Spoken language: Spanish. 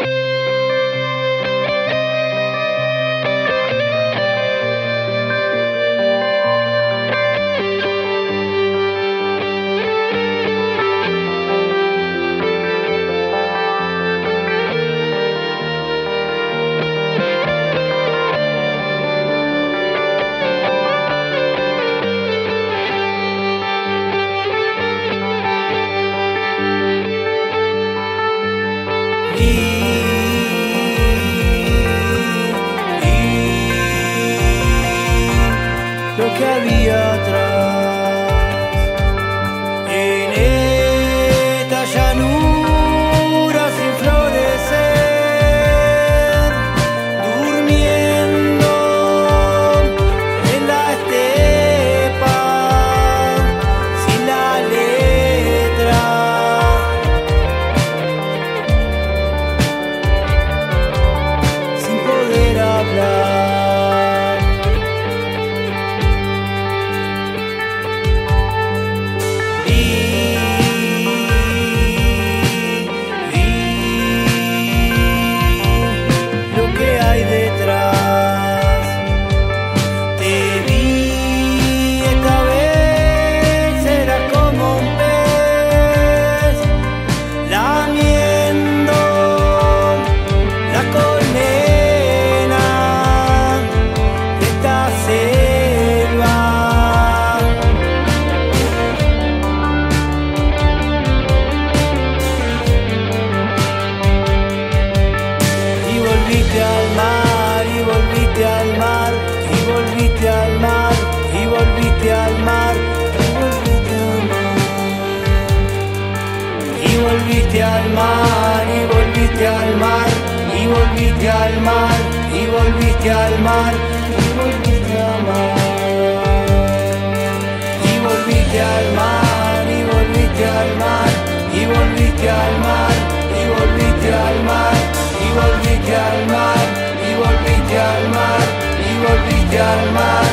Lo que había atrás en esta llanura sin florecer, durmiendo en la estepa sin la letra, sin poder hablar. Volviste al mar, y volviste al mar, y volviste al mar, y volviste al mar, y volviste al mar, y volviste al mar, y volviste al mar, y volviste al mar, y volviste al mar, y volviste al mar, y volviste al mar, y volviste al mar.